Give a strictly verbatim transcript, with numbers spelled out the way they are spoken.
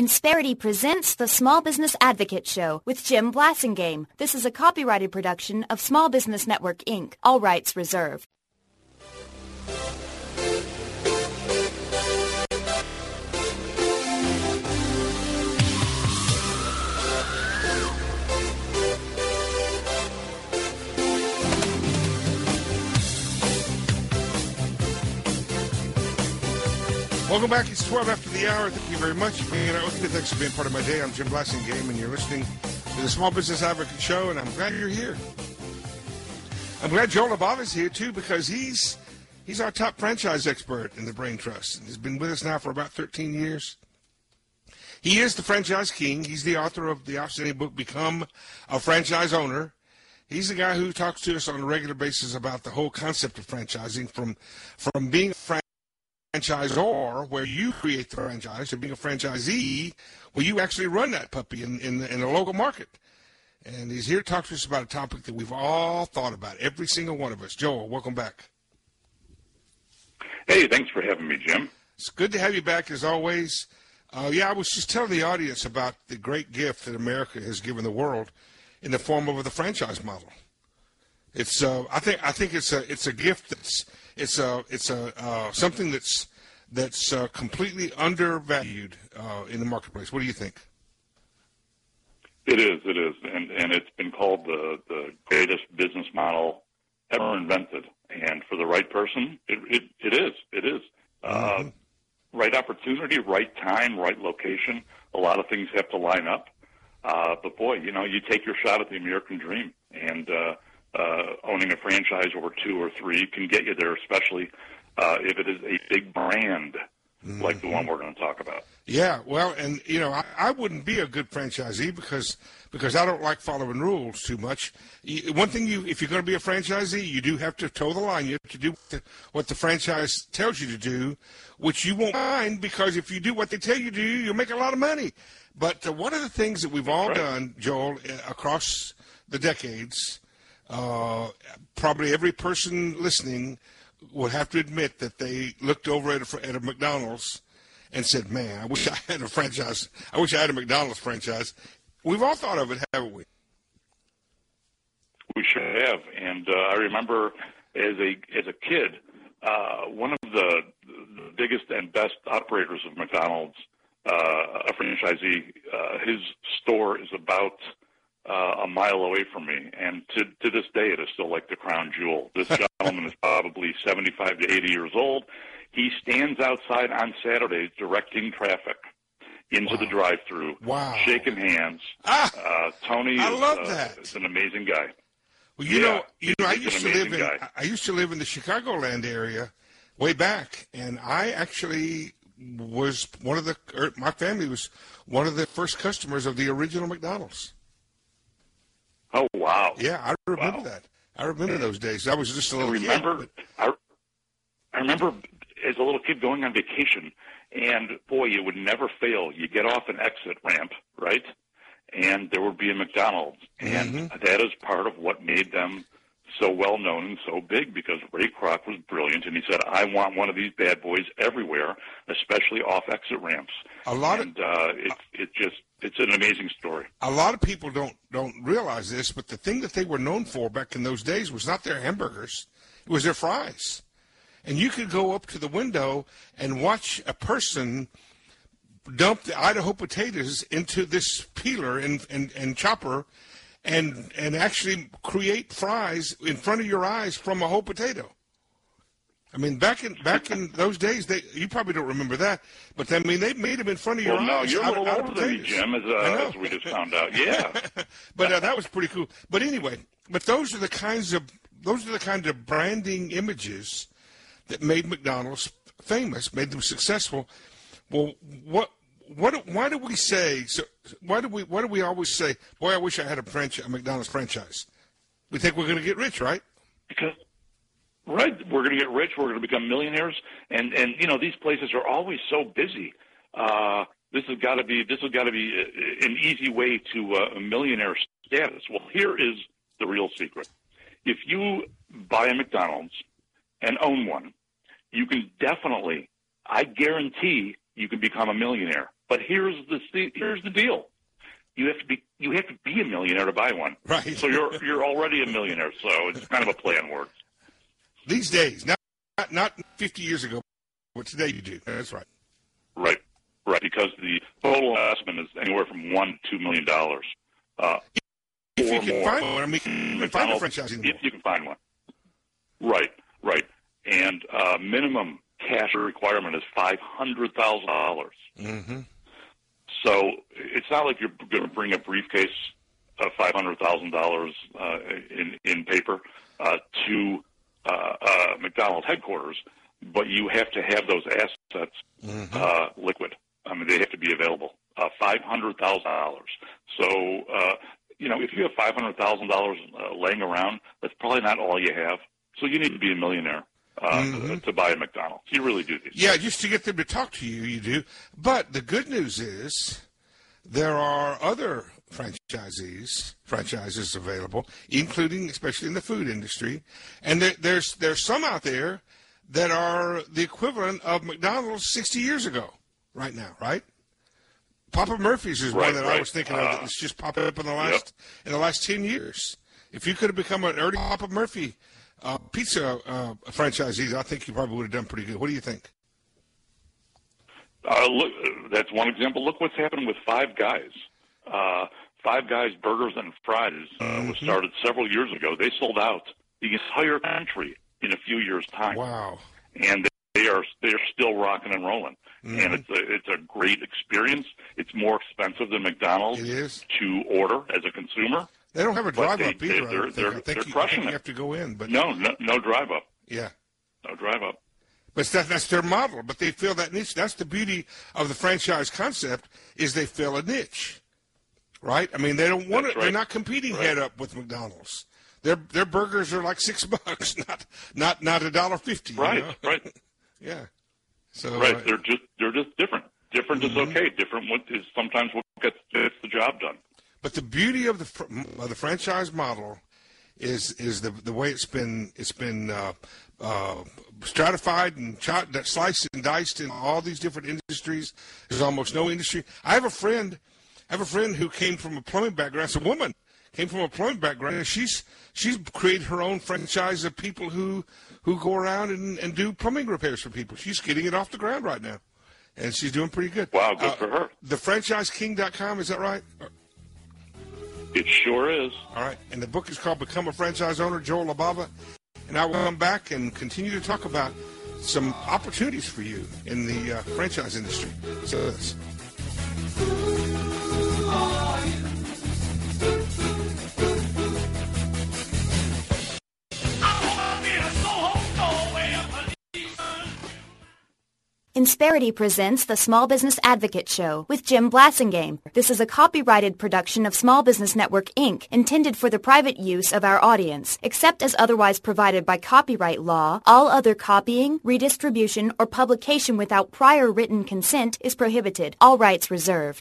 Insperity presents the Small Business Advocate Show with Jim Blasingame. This is a copyrighted production of Small Business Network, Incorporated. All rights reserved. Welcome back. It's twelve after the hour. Thank you very much for being out with me. Thanks for being part of my day. I'm Jim Blasingame, and you're listening to the Small Business Advocate Show, and I'm glad you're here. I'm glad Joel Abava's here, too, because he's he's our top franchise expert in the Brain Trust. He's been with us now for about thirteen years. He is the franchise king. He's the author of the outstanding book, Become a Franchise Owner. He's the guy who talks to us on a regular basis about the whole concept of franchising, from, from being a franchise franchisor, where you create the franchise, to being a franchisee, where you actually run that puppy in, in, in a local market. And he's here to talk to us about a topic that we've all thought about, every single one of us. Joel, welcome back. Hey, thanks for having me, Jim. It's good to have you back, as always. Uh, yeah, I was just telling the audience about the great gift that America has given the world in the form of the franchise model. It's, uh, I think, I think it's a, it's a gift that's, it's a, it's a, uh, something that's, that's uh, completely undervalued uh, in the marketplace. What do you think? It is, it is, and and it's been called the the greatest business model ever invented. And for the right person, it it, it is, it is. Mm-hmm. Uh, right opportunity, right time, right location. A lot of things have to line up. Uh, but boy, you know, you take your shot at the American dream, and uh, uh, owning a franchise or two or three can get you there, especially uh, if it is a big brand mm-hmm. like the one we're going to talk about. Yeah, well, and, you know, I, I wouldn't be a good franchisee because because I don't like following rules too much. You, one thing, you if you're going to be a franchisee, you do have to toe the line. You have to do what the, what the franchise tells you to do, which you won't mind, because if you do what they tell you to do, you'll make a lot of money. But uh, one of the things that we've all right. done, Joel, across the decades, uh, probably every person listening would have to admit that they looked over at a, at a McDonald's and said, man, I wish I had a franchise. I wish I had a McDonald's franchise. We've all thought of it, haven't we? We sure have. And uh, I remember as a as a kid, uh, one of the, the biggest and best operators of McDonald's, uh, a franchisee, uh, his store is about uh, a mile away from me. And to, to this day, it is still like the crown jewel. This gentleman is probably seventy-five to eighty years old. He stands outside on Saturdays directing traffic into wow. the drive-thru, wow. shaking hands. Ah, uh, Tony I is, love uh, that. is an amazing guy. Well, you yeah, know, you know, I used to live in guy. I used to live in the Chicagoland area way back, and I actually was one of the er, my family was one of the first customers of the original McDonald's. Oh wow! Yeah, I remember wow. that. I remember those days. I was just a little I remember, kid. But... I, I remember as a little kid going on vacation, and boy, you would never fail. You get off an exit ramp, right? And there would be a McDonald's. And mm-hmm. that is part of what made them so well known and so big, because Ray Kroc was brilliant, and he said, I want one of these bad boys everywhere, especially off exit ramps. A lot and of, uh, it, it just, it's an amazing story. A lot of people don't, don't realize this, but the thing that they were known for back in those days was not their hamburgers. It was their fries. And you could go up to the window and watch a person dump the Idaho potatoes into this peeler and, and, and chopper and and actually create fries in front of your eyes from a whole potato. I mean, back in back in those days, they you probably don't remember that, but I mean, they made them in front of your well, eyes. No, you're out, a little out older than me, Jim, as, uh, as we just found out. Yeah, but uh, that was pretty cool. But anyway, but those are the kinds of those are the kind of branding images that made McDonald's famous, made them successful. Well, what, what, why do we say? So, why do we, why do we always say, "Boy, I wish I had a, franchise, a McDonald's franchise"? We think we're going to get rich, right? Because, right, we're going to get rich. We're going to become millionaires, and and you know these places are always so busy. Uh, this has got to be this has got to be an easy way to uh, a millionaire status. Well, here is the real secret: if you buy a McDonald's and own one, you can definitely, I guarantee, you can become a millionaire But here's the here's the deal: you have to be you have to be a millionaire to buy one. Right. So you're you're already a millionaire. So it's kind of a play on words. These days, not not fifty years ago, but today you do. That's right. Right. Right. Because the total investment is anywhere from one to two million dollars. Uh, if you can more. find one, I mean, you can find a franchise If anymore. you can find one. Right. Right. And uh, minimum cash requirement is five hundred thousand dollars. Mm-hmm. So it's not like you're going to bring a briefcase of five hundred thousand dollars uh, in in paper uh, to uh, uh, McDonald's headquarters, but you have to have those assets Mm-hmm. uh, liquid. I mean, they have to be available. Uh, five hundred thousand dollars. So uh, you know, if you have five hundred thousand dollars uh, laying around, that's probably not all you have. So you need to be a millionaire uh, Mm-hmm. to, to buy a McDonald's. You really do. These Yeah, just to get them to talk to you, you do. But the good news is there are other franchisees, franchises available, including especially in the food industry, and there, there's there's some out there that are the equivalent of McDonald's sixty years ago, right now, right? Papa Murphy's is Right, one that I right. was thinking of Uh, that's just popped up in the last in the last ten years. If you could have become an early Papa Murphy uh, pizza uh, franchisee, I think you probably would have done pretty good. What do you think? Uh, look, that's one example. Look what's happened with Five Guys. Uh, Five Guys Burgers and Fries uh, Mm-hmm. was started several years ago. They sold out the entire country in a few years' time, Wow. and they are they are still rocking and rolling. Mm-hmm. And it's a it's a great experience. It's more expensive than McDonald's It is. to order as a consumer. They don't have a But drive they- up either. I they're- don't think. they're- I think they're you, I think crushing you it. have to go in, but No, no, no drive up, yeah. no drive up. But that, that's their model. But they fill that niche. That's the beauty of the franchise concept is they fill a niche, right? I mean, they don't want That's to. They're right. not competing Right. head up with McDonald's. Their their burgers are like six bucks, not not not a dollar fifty. you Right, know? right. Yeah. So Right, uh, they're just they're just different. Different Mm-hmm. is okay. Different what is sometimes what gets, gets the job done. But the beauty of the fr- of the franchise model is is the the way it's been it's been uh, uh, stratified and shot, sliced and diced in all these different industries. There's almost no industry. I have a friend, I have a friend who came from a plumbing background. It's a woman came from a plumbing background, and she's she's created her own franchise of people who who go around and, and do plumbing repairs for people. She's getting it off the ground right now, and she's doing pretty good. Wow, good Uh, for her. the franchise king dot com, is that right? It sure is. All right, and the book is called Become a Franchise Owner, Joel Labava. And I will come back and continue to talk about some opportunities for you in the uh, franchise industry. So this. Insperity presents the Small Business Advocate Show with Jim Blassingame. This is a copyrighted production of Small Business Network, Incorporated, intended for the private use of our audience. Except as otherwise provided by copyright law, all other copying, redistribution, or publication without prior written consent is prohibited. All rights reserved.